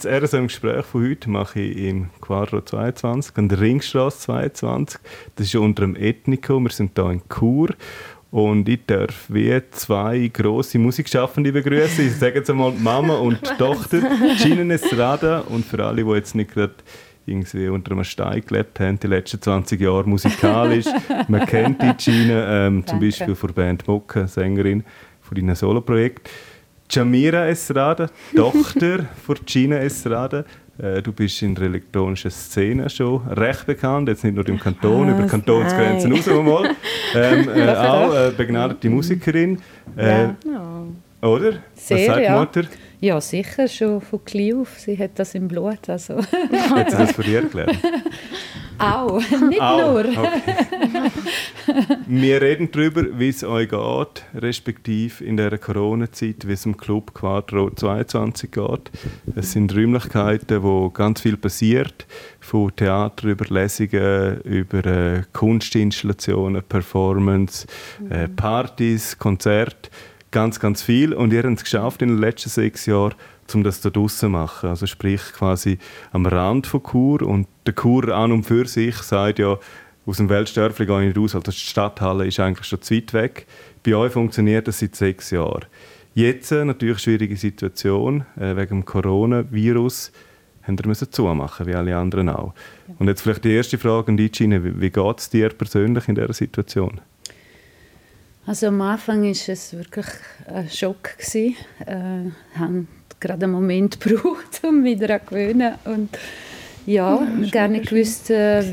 das RSM-Gespräch von heute mache ich im Quadro 22, an der Ringstrasse 22. Das ist unter dem Ethnico. Wir sind hier in Chur. Und ich darf wie zwei grosse Musikschaffende begrüßen. Ich sage jetzt einmal Mama und Tochter, Gina Estrada. Und für alle, die jetzt nicht gerade irgendwie unter einem Stein gelebt haben, die letzten 20 Jahre musikalisch. Man kennt die Gina, zum Beispiel von der Band Mucke, Sängerin von deinem Soloprojekt. Jamira Estrada, Tochter von Gina Estrada. Du bist in der elektronischen Szene schon recht bekannt, jetzt nicht nur im Kanton, über Kantonsgrenzen raus mal. Auch begnadete Musikerin. Oder? Sehr, was sagt ja. Mutter? Ja, sicher, schon von klein auf. Sie hat das im Blut. Also. Hat sie das von dir gelernt? Auch, nicht nur. Okay. Wir reden darüber, wie es euch geht, respektive in dieser Corona-Zeit, wie es im Club Quadro 22 geht. Es sind Räumlichkeiten, wo ganz viel passiert, von Theater über Lesungen, über Kunstinstallationen, Performance, Partys, Konzerte. Ganz, ganz viel. Und ihr habt es geschafft in den letzten 6 Jahren, um das da draussen zu machen. Also sprich quasi am Rand von Chur. Und der Chur an und für sich sagt ja, aus dem Weltstörfli gehe ich nicht raus. Also die Stadthalle ist eigentlich schon zu weit weg. Bei euch funktioniert das seit 6 Jahren. Jetzt natürlich schwierige Situation. Wegen dem Coronavirus haben wir zumachen, wie alle anderen auch. Und jetzt vielleicht die erste Frage an dich, Gina. Wie geht es dir persönlich in dieser Situation? Also am Anfang war es wirklich ein Schock. Ich habe gerade einen Moment gebraucht, um mich daran zu gewöhnen. Und ja, gar nicht gewusst,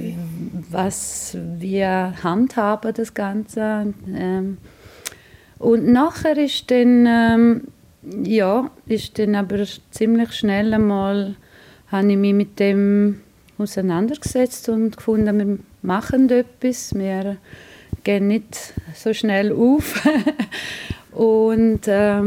wie handhaben das Ganze. Und nachher ist dann aber ziemlich schnell einmal, habe ich mich mit dem auseinandergesetzt und gefunden, wir machen etwas. Wir gehen nicht so schnell auf. Und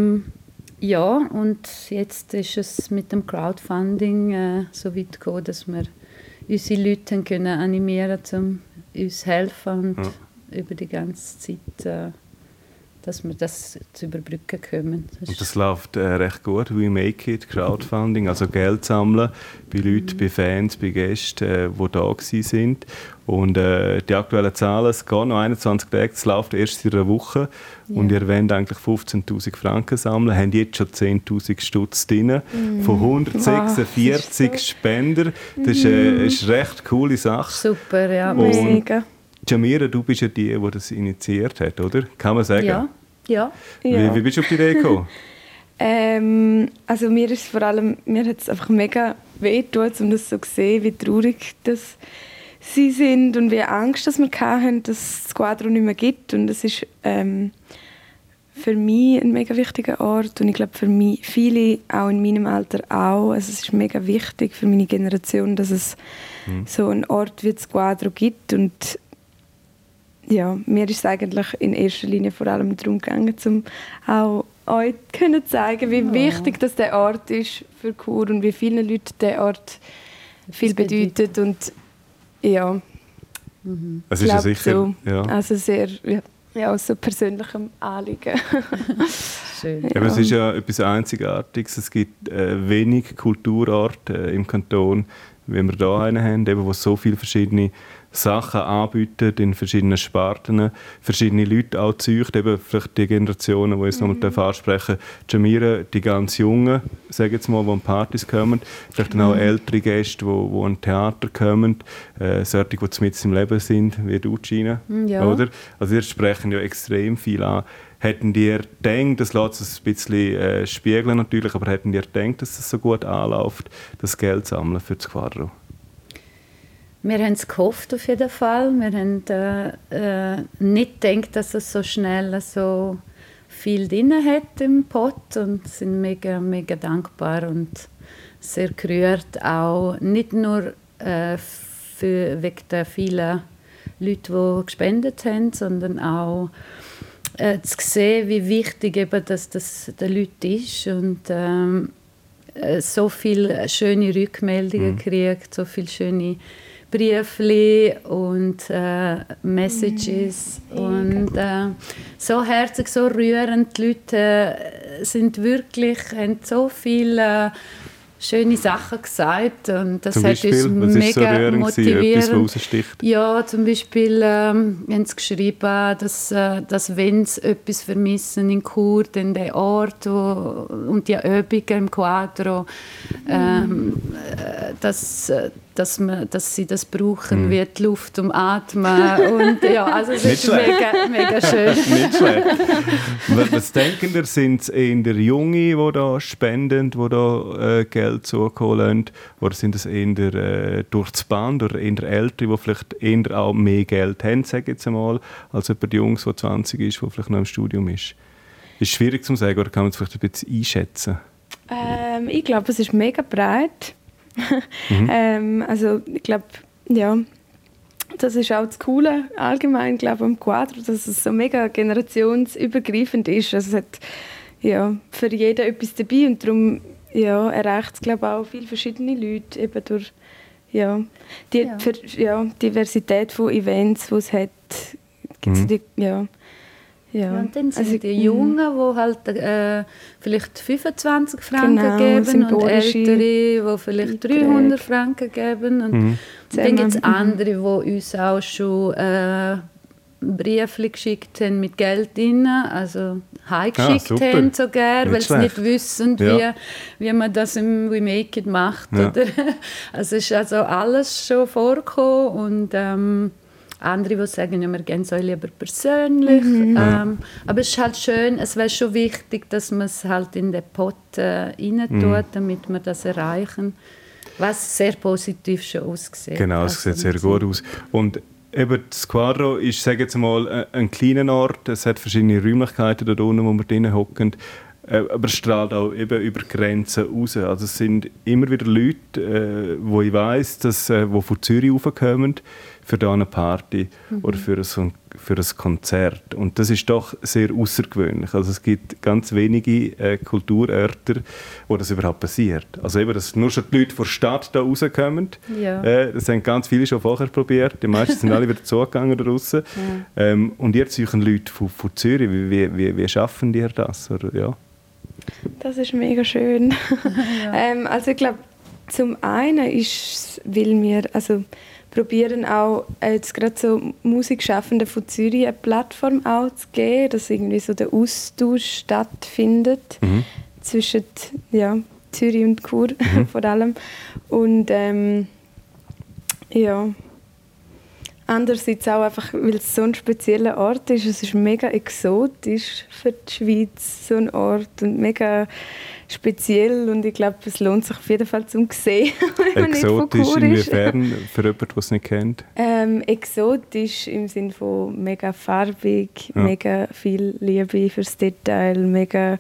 und jetzt ist es mit dem Crowdfunding so weit gekommen, dass wir unsere Leute können animieren können, um uns helfen und über die ganze Zeit, dass wir das zu überbrücken können. Und das läuft recht gut, We Make It, Crowdfunding, also Geld sammeln bei Leuten, bei Fans, bei Gästen, die da waren. Und die aktuellen Zahlen, es geht noch 21 Tage, es läuft erst in einer Woche. Ja. Und ihr wollt eigentlich 15'000 Franken sammeln, habt jetzt schon 10'000 Stutz drin, von 146 Spendern. Das ist eine recht coole Sache. Super, ja. Mega. Jamira, du bist ja die das initiiert hat, oder? Kann man sagen? Ja. Wie bist du auf die Idee gekommen? Also mir hat es einfach mega wehgetan, um das so zu sehen, wie traurig das sie sind und wie Angst dass wir hatten, dass es das Quadro nicht mehr gibt. Und es ist für mich ein mega wichtiger Ort und ich glaube für mich, viele auch in meinem Alter auch. Also es ist mega wichtig für meine Generation, dass es so einen Ort wie das Quadro gibt. Und ja, mir ist es eigentlich in erster Linie vor allem darum gegangen, um auch euch zu zeigen, wie wichtig das der Ort ist für Chur und wie vielen Leuten der Ort viel bedeutet. Und ja, es ist ja sicher. So, ja. Also sehr aus so persönlichem Anliegen. Schön. Ja. Aber es ist ja etwas Einzigartiges. Es gibt wenig Kulturorte im Kanton, wie wir hier einen haben, eben, wo so viele verschiedene Sachen anbieten, in verschiedenen Sparten, verschiedene Leute auch zeugt, eben vielleicht die Generationen, die jetzt nochmal ansprechen, Jamira, die ganz Jungen, sage jetzt mal, die an Partys kommen, vielleicht dann auch ältere Gäste, die an Theater kommen, solche, die mitten im Leben sind, wie du, Gina, oder? Also ihr sprechen ja extrem viel an. Hätten ihr gedacht, das lässt es ein bisschen spiegeln natürlich, aber hätten ihr gedacht, dass es so gut anläuft, das Geld sammeln für das Quadro? Wir haben es gehofft auf jeden Fall. Wir haben nicht gedacht, dass es so schnell so viel drin hat im Pot und sind mega, mega dankbar und sehr gerührt. Auch nicht nur wegen der vielen Leute, die gespendet haben, sondern auch zu sehen, wie wichtig eben das den Leuten ist und so viele schöne Rückmeldungen kriegt, so viele schöne Briefli und Messages und so herzig, so rührend. Die Leute sind wirklich, haben so viel schöne Sachen gesagt und das zum hat Beispiel, uns mega motiviert. Etwas, was raussticht? Ja, zum Beispiel haben sie geschrieben, dass wenn sie etwas vermissen in Chur, dann der Ort und die Übungen im Quadro, dass sie das brauchen, wie die Luft um Atmen. Und ja, also es ist mega, mega schön. Nicht schlecht. Was denken ihr, sind es eher Junge, die da spenden, die da Geld zukommen, oder sind es eher durch das Band oder eher Ältere, die vielleicht eher auch mehr Geld haben, sage ich jetzt einmal, als jemand Jungs, der 20 ist, der vielleicht noch im Studium ist? Ist schwierig zu sagen, oder kann man es vielleicht ein bisschen einschätzen? Ich glaube, es ist mega breit. Also ich glaube, ja, das ist auch das Coole allgemein, glaube am Quadro, dass es so mega generationsübergreifend ist. Also es hat ja, für jeden etwas dabei und darum ja, erreicht es, glaube auch viele verschiedene Leute eben durch die Diversität von Events, die es hat. Ja, und dann sind die Jungen, die halt vielleicht 25 Franken geben und Ältere, die vielleicht 300 Franken geben. Und dann gibt es andere, die uns auch schon Briefe geschickt haben mit Geld drin, also heimgeschickt haben sogar, weil sie nicht wissen, wie man das im We Make It macht. Ja. Oder? Also es ist also alles schon vorgekommen und andere, die sagen, ja, wir gehen es euch lieber persönlich. Aber es ist halt schön, es wäre schon wichtig, dass man es halt in den Pot rein tut, damit wir das erreichen. Was sehr positiv schon aussieht. Genau, es sieht sehr gut aus. Und eben das Quadro ist, sage jetzt mal, ein kleiner Ort. Es hat verschiedene Räumlichkeiten dort unten, wo wir drinnen hocken. Aber es strahlt auch eben über Grenzen raus. Also es sind immer wieder Leute, wo ich weiss, dass die von Zürich raufkommen für eine Party oder für ein Konzert. Und das ist doch sehr außergewöhnlich. Also es gibt ganz wenige Kulturorte, wo das überhaupt passiert. Also eben, dass nur schon die Leute von der Stadt da rauskommen. Ja. Das haben ganz viele schon vorher probiert. Die meisten sind alle wieder zugegangen da draussen. Ja. Und jetzt suchen Leute von Zürich. Wie schaffen die das? Oder, ja? Das ist mega schön. Ja. Also ich glaube, zum einen ist, weil wir probieren auch jetzt gerade so Musikschaffenden von Zürich eine Plattform auch zu geben, dass irgendwie so der Austausch stattfindet zwischen Zürich und Chur vor allem. Und andererseits auch einfach, weil es so ein spezieller Ort ist. Es ist mega exotisch für die Schweiz, so ein Ort, und mega speziell, und ich glaube, es lohnt sich auf jeden Fall zum sehen. Exotisch inwiefern, für jemanden, der es nicht kennt? Exotisch im Sinne von mega farbig, mega viel Liebe fürs Detail, mega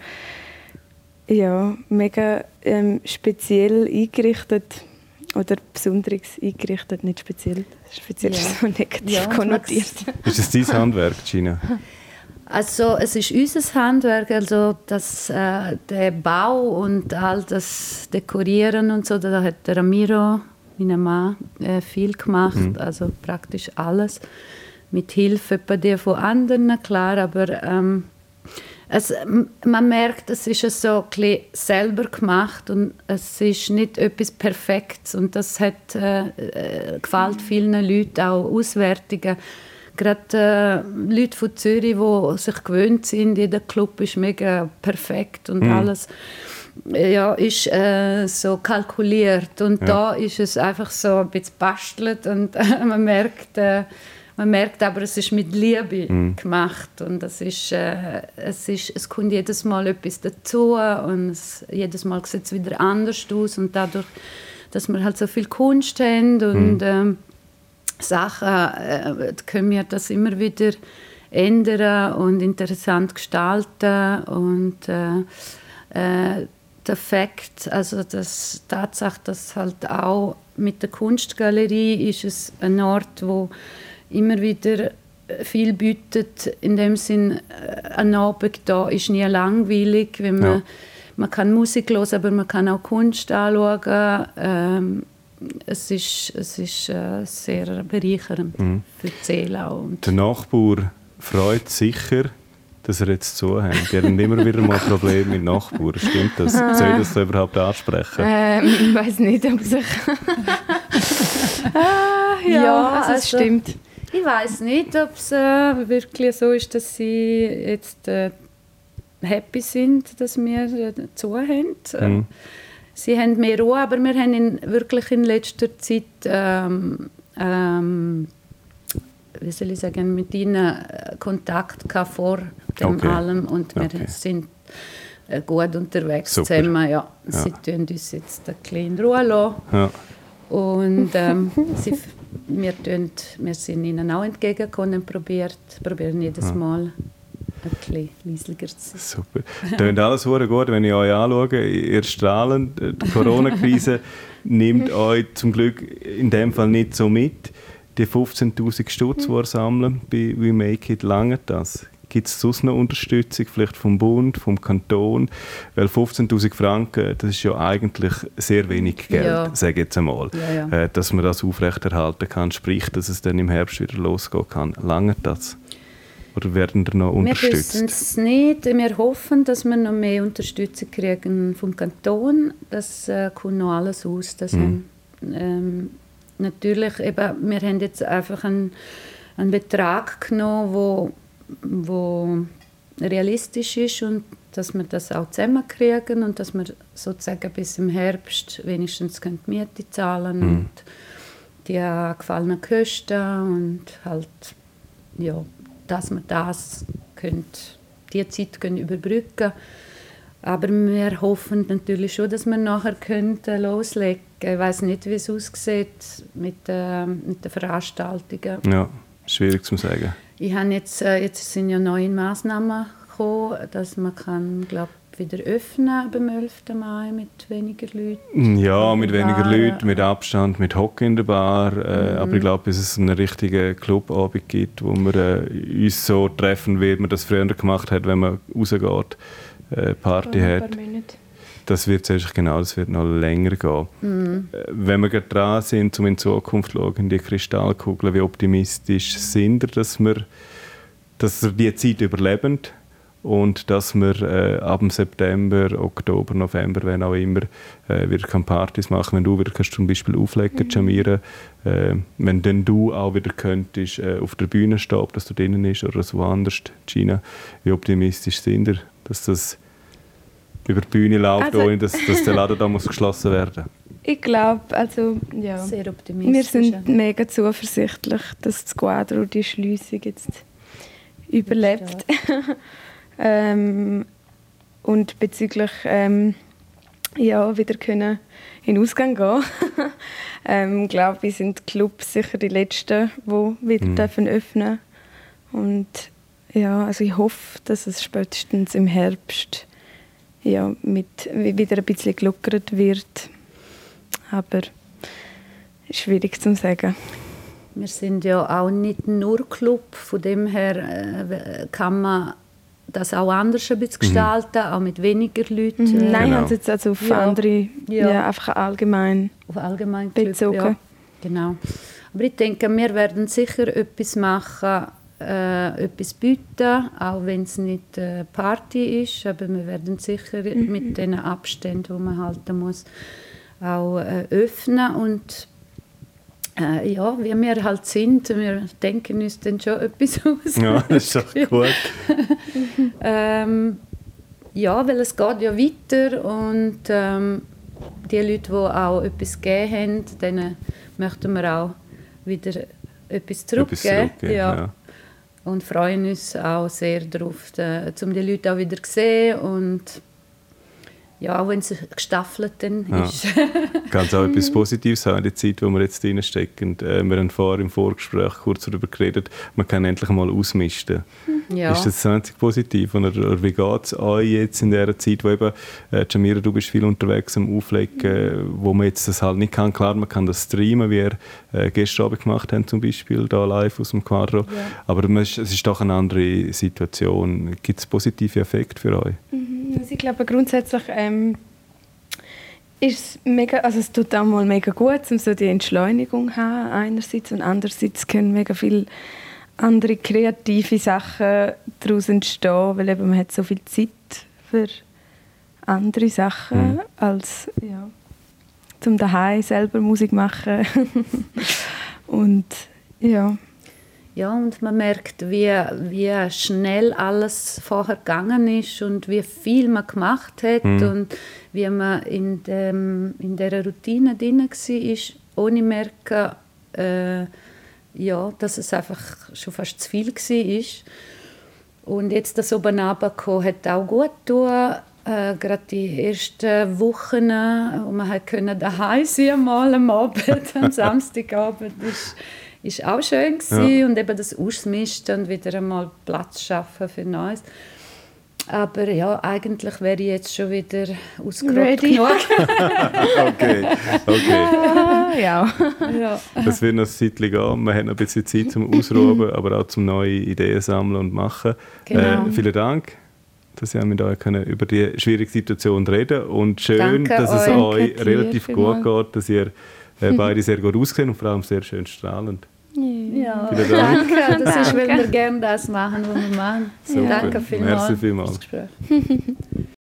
speziell eingerichtet. Oder besonderes eingerichtet, nicht speziell. Speziell ist so negativ konnotiert. Ist es dein Handwerk, Gina? Also es ist unser Handwerk, also der Bau und all das Dekorieren und so, da hat der Ramiro, mein Mann, viel gemacht, also praktisch alles. Mit Hilfe von anderen, klar, aber man merkt, es ist so ein bisschen selber gemacht und es ist nicht etwas Perfektes, und das gefällt vielen Leuten, auch Auswärtigen. Gerade Leute von Zürich, die sich gewöhnt sind, jeder Club ist mega perfekt und alles ist so kalkuliert. Und da ist es einfach so ein bisschen bastelt und man merkt aber, es ist mit Liebe gemacht, und es kommt jedes Mal etwas dazu, und jedes Mal sieht es wieder anders aus, und dadurch, dass wir halt so viel Kunst haben und Sachen, können wir das immer wieder ändern und interessant gestalten, und der Fakt, also das Tatsache, dass halt auch mit der Kunstgalerie ist es ein Ort, wo immer wieder viel bietet, in dem Sinn, ein Abend da ist nie langweilig, wenn man kann Musik hören, aber man kann auch Kunst anschauen. Es ist sehr bereichernd für die Seele auch. Der Nachbar freut sicher, dass ihr jetzt zuhört. Die haben immer wieder mal Probleme mit Nachbarn. Stimmt das? Soll ich das so überhaupt ansprechen? Ich weiss nicht, ob sich... es stimmt. Ich weiss nicht, ob es wirklich so ist, dass sie jetzt happy sind, dass wir zuhören. Sie haben mehr Ruhe, aber wir haben wirklich in letzter Zeit wie soll ich sagen, mit ihnen Kontakt gehabt vor dem allem und wir sind gut unterwegs zusammen. Ja. Sie tun uns jetzt ein bisschen in Ruhe lassen. Ja. Und wir sind ihnen auch entgegengekommen und probieren jedes Mal ein bisschen leislicher zu sein. Super. Tönt alles sehr gut, wenn ich euch anschaue. Ihr strahlend. Die Corona-Krise nimmt euch zum Glück in dem Fall nicht so mit. Die 15'000 Stutz, die ihr sammeln bei We Make It, lange das? Gibt es sonst noch Unterstützung, vielleicht vom Bund, vom Kanton? Weil 15'000 Franken, das ist ja eigentlich sehr wenig Geld, sage ich jetzt einmal. Ja. Dass man das aufrechterhalten kann, sprich, dass es dann im Herbst wieder losgehen kann. Lange das? Oder werden da noch unterstützt? Wir wissen es nicht. Wir hoffen, dass wir noch mehr Unterstützung kriegen vom Kanton. Das kommt noch alles aus. Das natürlich, eben, wir haben jetzt einfach einen Betrag genommen, wo realistisch ist und dass wir das auch zusammenkriegen und dass wir sozusagen bis im Herbst wenigstens die Miete zahlen und die gefallenen Kosten und halt, ja, dass wir die Zeit überbrücken können. Aber wir hoffen natürlich schon, dass wir nachher loslegen können. Ich weiss nicht, wie es aussieht mit den Veranstaltungen. Ja, schwierig zu sagen. Ich habe jetzt sind ja neue Massnahmen gekommen, dass man glaube wieder öffnen beim 11. Mai mit weniger Leuten. Ja, mit weniger Leuten, mit Abstand, mit Hocken in der Bar. Aber ich glaube, bis es einen richtigen Clubabend gibt, wo wir uns so treffen, wie man das früher gemacht hat, wenn man rausgeht, Party hat. Das wird noch länger gehen. Wenn wir gerade dran sind, um in die Zukunft zu schauen, in die Kristallkugel, wie optimistisch sind wir, dass wir die Zeit überleben und dass wir ab dem September, Oktober, November, wenn auch immer, wieder Partys machen. Wenn du wieder kannst zum Beispiel auflegen, Jamira, wenn dann du auch wieder könntest auf der Bühne stehen, ob das du drinnen ist oder so woanders, Gina, wie optimistisch sind wir, dass das über die Bühne läuft, ohne dass der Laden da muss geschlossen werden? Ich glaube, ja. Sehr optimistisch. Wir sind mega zuversichtlich, dass das Quadro die Schliessung jetzt überlebt. Und bezüglich wieder können in den Ausgang gehen. Glaube ich, sind die Clubs sicher die Letzten, die wieder öffnen dürfen. Und ja, also ich hoffe, dass es spätestens im Herbst wieder ein bisschen gelockert wird. Aber schwierig zu sagen. Wir sind ja auch nicht nur Club, von dem her kann man das auch anders ein bisschen gestalten, auch mit weniger Leuten. Nein, genau. Jetzt also auf andere, einfach allgemein bezogen. Ja, genau. Aber ich denke, wir werden sicher etwas machen, etwas bieten, auch wenn es nicht eine Party ist, aber wir werden sicher mit den Abständen, die man halten muss, auch öffnen und wie wir halt sind, wir denken uns dann schon etwas aus. Ja, das ist doch gut. Weil es geht ja weiter und die Leute, die auch etwas gegeben haben, denen möchten wir auch wieder etwas zurückgeben. Ja. Und freuen uns auch sehr darauf, um die Leute auch wieder zu sehen und ja, auch wenn es gestaffelt dann ist. Kann es auch etwas Positives sein in der Zeit, wo wir jetzt drin stecken. Wir haben vorher im Vorgespräch kurz darüber geredet, man kann endlich mal ausmisten. Ja. Ist das einzig positiv? Oder wie geht es euch jetzt in dieser Zeit, wo eben, Jamira, du bist viel unterwegs am Auflegen, wo man jetzt das halt nicht kann? Klar, man kann das streamen, wie ihr gestern Abend gemacht haben, zum Beispiel, da live aus dem Quadro. Ja. Aber es ist doch eine andere Situation. Gibt es positive Effekte für euch? Also ich glaube, grundsätzlich ist es mega, also es tut auch mal mega gut, um so die Entschleunigung zu haben einerseits und andererseits können mega viele andere kreative Sachen daraus entstehen, weil eben man hat so viel Zeit für andere Sachen als zum daheim selber Musik machen. Und ja. Ja, und man merkt, wie schnell alles vorher gegangen ist und wie viel man gemacht hat und wie man in dieser Routine drin war, ohne merken, dass es einfach schon fast zu viel war. Und jetzt das oben runterkommen hat auch gut getan. Gerade die ersten Wochen, wo man daheim sein mal am Abend, am Samstagabend, ist auch schön gewesen. Und eben das Ausmisten und wieder einmal Platz schaffen für Neues. Aber ja, eigentlich wäre ich jetzt schon wieder ausgerollt genug. Okay. Ja. Das wird noch ein Zeitchen gehen. Wir haben noch ein bisschen Zeit zum Ausruhen, aber auch zum neue Ideen sammeln und machen. Genau. Vielen Dank, dass ihr mit euch über die schwierige Situation reden können. Und schön, Danke dass es euch. euch relativ gut geht, dass ihr beide sehr gut aussehen und vor allem sehr schön strahlend. Ja, Vielen Dank. danke. Das ist, weil wir gerne das machen, was wir machen. Super. Danke vielmals. Merci vielmals. fürs Gespräch.